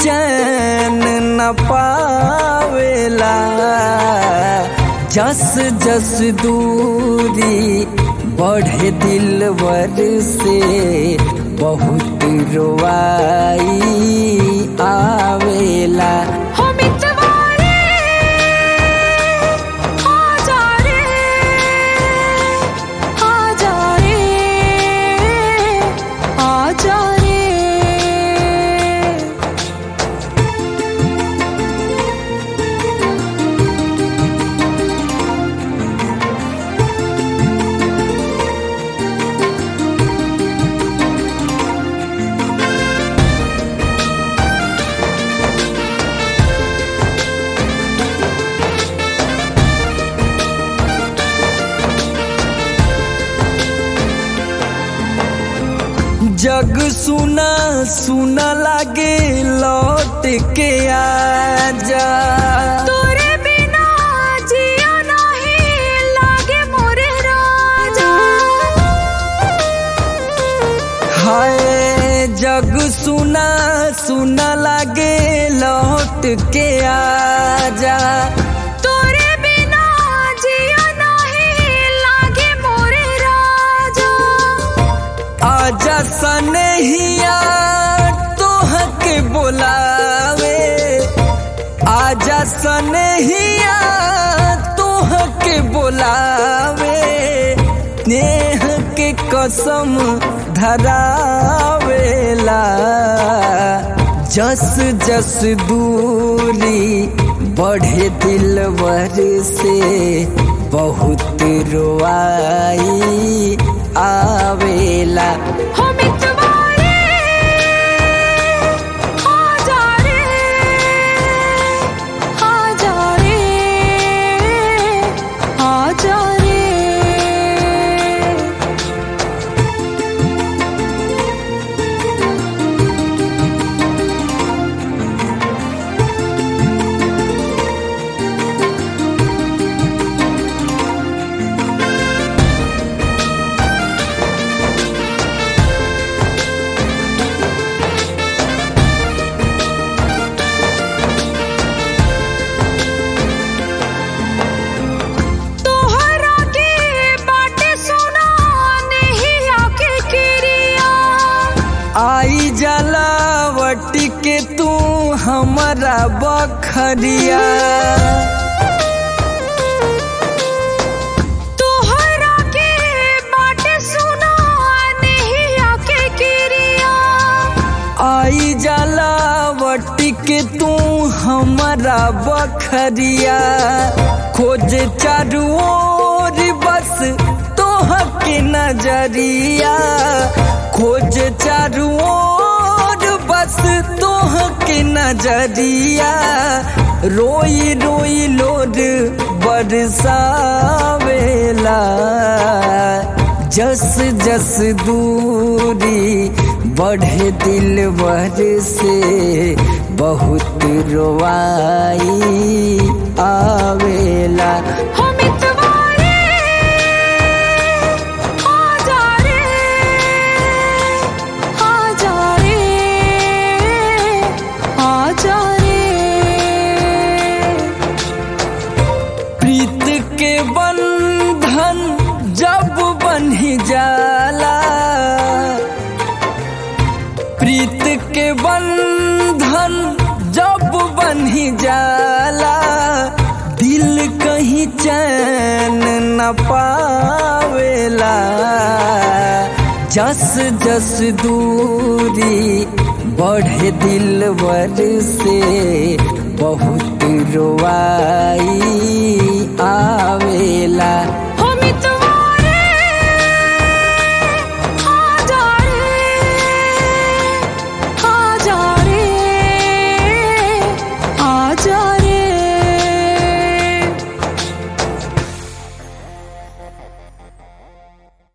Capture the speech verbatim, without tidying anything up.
चैन न पावेला। जस जस दूरी बढ़े दिलवर से बहुत रोवाई आवेला। जग सुना सुना लागे लौट के आजा। तोरे बिना जिया नहीं लागे मोरे राजा। हाय जग सुना सुना लागे लौट के आजा। तोरे बिना जिया नहीं लागे मोरे राजा। आजा सनहिया तोहके बोलावे। आजा सनहिया तोहके बोलावे। नेह के कसम धरावेला। जस जस दूरी बढ़े दिलवर से बहुत रोवाई आवेला। हो मितवारे आजा रे आजा रे आजा रे। आई जलावटी के तू हमारा बखरिया। तोहरा के बाटे सुना नहीं आके किरिया। आई जलावटी के तू हमारा बखरिया। खोज चारू ओर बस तोहके नजरिया। खोज चारू ओर बस तोहके नजरिया। रोई रोई लोर बरसावेला। जस जस दूरी बढ़े दिलवर से बहुत रोवाई आवेला। हो मितवारे आजा रे आजा रे आजा रे। प्रीत के बंधन जब बन्ही जाला। प्रीत के बंधन जब बन्ही जाला। दिल कहीं चैन न पावेला। जस जस दूरी बढ़े दिलवर से बहुत रोवाई